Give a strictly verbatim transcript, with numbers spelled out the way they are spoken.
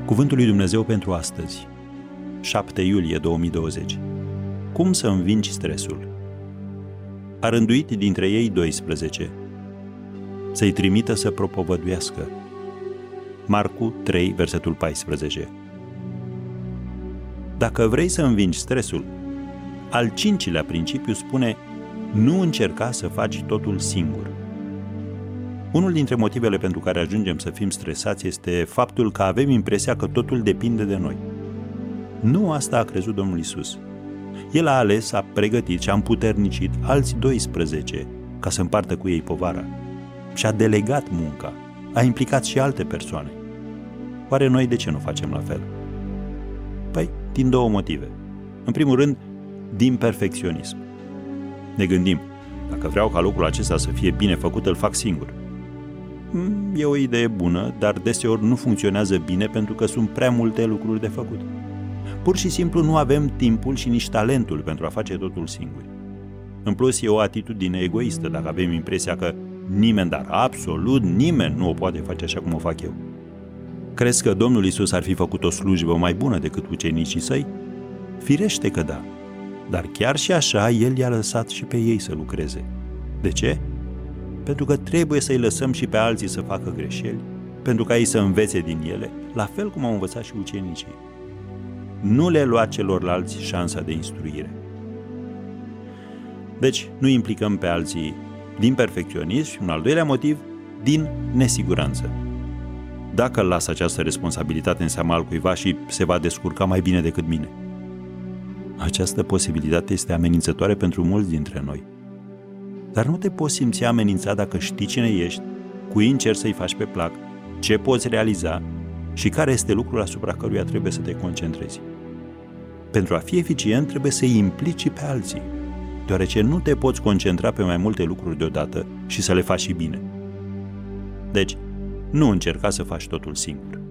Cuvântul lui Dumnezeu pentru astăzi, șapte iulie două mii douăzeci. Cum să învingi stresul? A rânduit dintre ei doisprezece, să-i trimită să propovăduiască. Marcu trei, versetul paisprezece. Dacă vrei să învingi stresul, al cincilea principiu spune: nu încerca să faci totul singur. Unul dintre motivele pentru care ajungem să fim stresați este faptul că avem impresia că totul depinde de noi. Nu asta a crezut Domnul Iisus. El a ales, a pregătit și a împuternicit alți doisprezece ca să împartă cu ei povara. Și a delegat munca, a implicat și alte persoane. Oare noi de ce nu facem la fel? Păi, din două motive. În primul rând, din perfecționism. Ne gândim, dacă vreau ca lucrul acesta să fie bine făcut, îl fac singur. E o idee bună, dar deseori nu funcționează bine pentru că sunt prea multe lucruri de făcut. Pur și simplu nu avem timpul și nici talentul pentru a face totul singuri. În plus, e o atitudine egoistă dacă avem impresia că nimeni, dar absolut nimeni, nu o poate face așa cum o fac eu. Crezi că Domnul Iisus ar fi făcut o slujbă mai bună decât ucenicii săi? Firește că da. Dar chiar și așa, El i-a lăsat și pe ei să lucreze. De ce? Pentru că trebuie să-i lăsăm și pe alții să facă greșeli, pentru ca ei să învețe din ele, la fel cum au învățat și ucenicii. Nu le lua celorlalți șansa de instruire. Deci, nu implicăm pe alții din perfecționism și un al doilea motiv, din nesiguranță. Dacă îl las această responsabilitate în seama altcuiva și se va descurca mai bine decât mine. Această posibilitate este amenințătoare pentru mulți dintre noi. Dar nu te poți simți amenințat dacă știi cine ești, cui încerci să-i faci pe plac, ce poți realiza și care este lucrul asupra căruia trebuie să te concentrezi. Pentru a fi eficient, trebuie să-i implici pe alții, deoarece nu te poți concentra pe mai multe lucruri deodată și să le faci și bine. Deci, nu încerca să faci totul singur.